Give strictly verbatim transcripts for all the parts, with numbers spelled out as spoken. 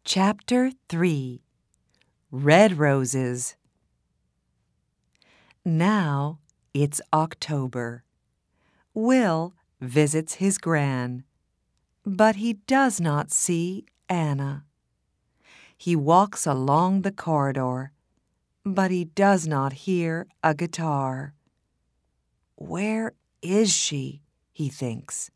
Chapter three. Red Roses. Now it's October. Will visits his gran, but he does not see Anna. He walks along the corridor, but he does not hear a guitar. Where is she? He thinks.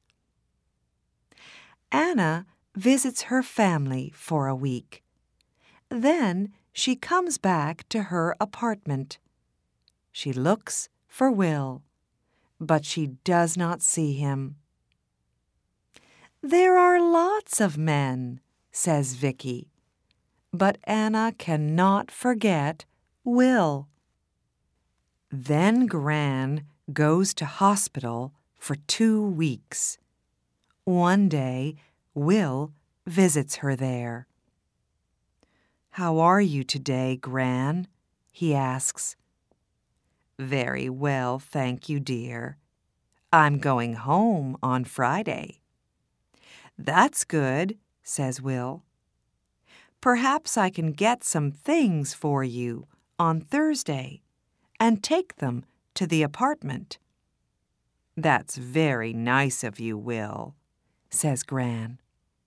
Anna visits her family for a week. Then she comes back to her apartment. She looks for Will, but she does not see him. "There are lots of men," says Vicky, but Anna cannot forget Will. Then Gran goes to hospital for two weeks. One day, Will visits her there. "How are you today, Gran?" he asks. "Very well, thank you, dear. I'm going home on Friday." "That's good," says Will. "Perhaps I can get some things for you on Thursday and take them to the apartment." "That's very nice of you, Will," says Gran.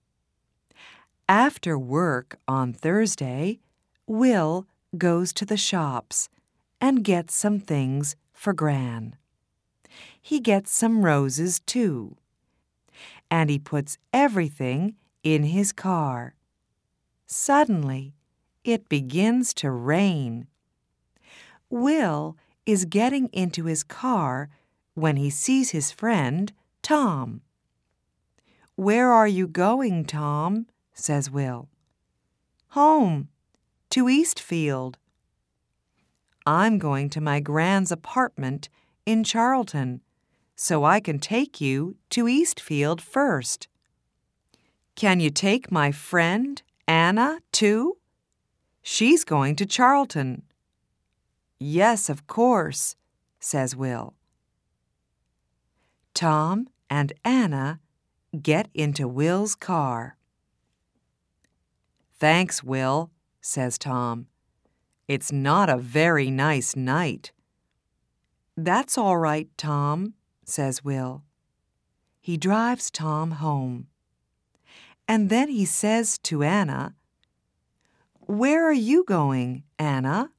After work on Thursday, Will goes to the shops and gets some things for Gran. He gets some roses, too, and he puts everything in his car. Suddenly, it begins to rain. Will is getting into his car when he sees his friend, Tom. "Where are you going, Tom?" says Will. "Home, to Eastfield." "I'm going to my Gran's apartment in Charlton, so I can take you to Eastfield first." "Can you take my friend, Anna, too? She's going to Charlton." "Yes, of course," says Will. Tom and Anna get into Will's car. "Thanks, Will," says Tom. "It's not a very nice night." "That's all right, Tom," says Will. He drives Tom home. And then he says to Anna, "Where are you going, Anna?"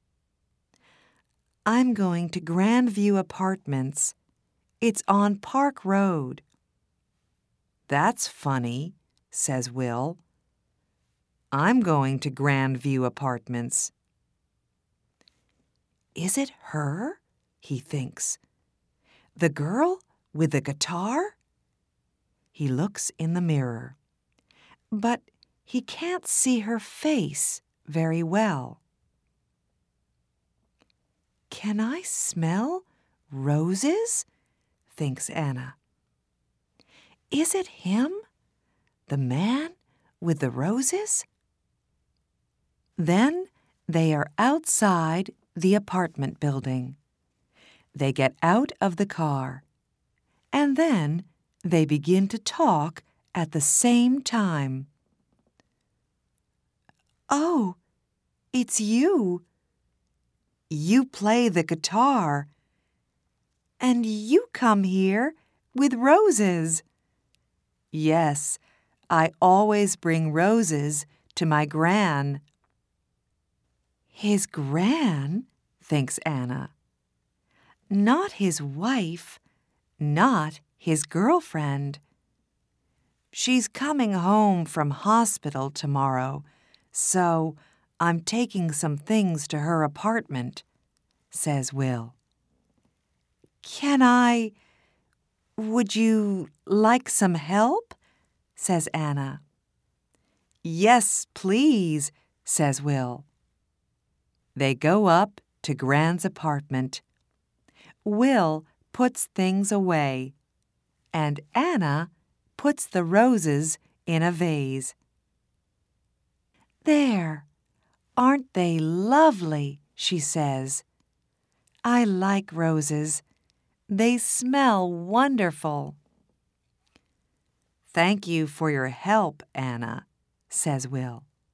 "I'm going to Grandview Apartments. It's on Park Road." "That's funny," says Will. "I'm going to Grandview Apartments." "Is it her?" he thinks. "The girl with the guitar?" He looks in the mirror, but he can't see her face very well. "Can I smell roses?" thinks Anna. "Is it him, the man with the roses?" Then they are outside the apartment building. They get out of the car, and then they begin to talk at the same time. "Oh, it's you. You play the guitar, and you come here with roses." "Yes, I always bring roses to my Gran." "His Gran?" thinks Anna. "Not his wife, not his girlfriend. She's coming home from hospital tomorrow, so I'm taking some things to her apartment," says Will. "Can I... Would you like some help?" says Anna. "Yes, please," says Will. They go up to Gran's apartment. Will puts things away, and Anna puts the roses in a vase. "There, aren't they lovely?" she says. "I like roses. They smell wonderful." "Thank you for your help, Anna," says Will.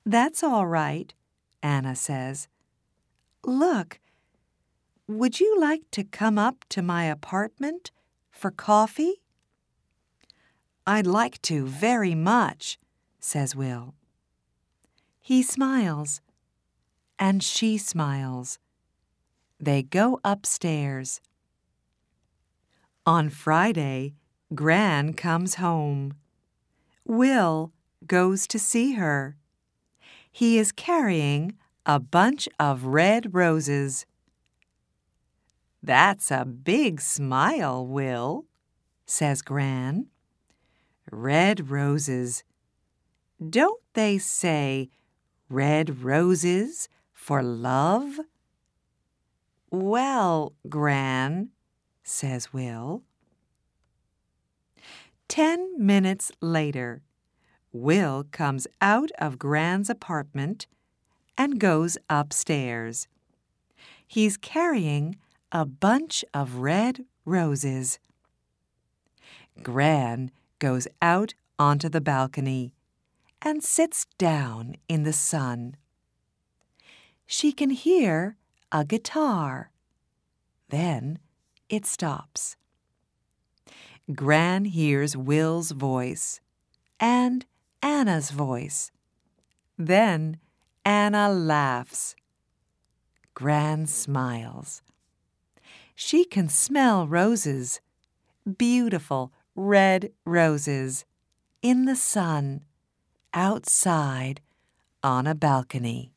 "That's all right," Anna says. "Look, would you like to come up to my apartment for coffee?" "I'd like to very much," says Will. He smiles, and she smiles. They go upstairs. On Friday, Gran comes home. Will goes to see her. He is carrying a bunch of red roses. "That's a big smile, Will," says Gran. Red roses. Don't they say red roses for love? "Well, Gran," says Will. Ten minutes later, Will comes out of Gran's apartment and goes upstairs. He's carrying a bunch of red roses. Gran goes out onto the balcony and sits down in the sun. She can hear a guitar. Then it stops. Gran hears Will's voice and Anna's voice. Then Anna laughs. Gran smiles. She can smell roses, beautiful red roses, in the sun, outside on a balcony.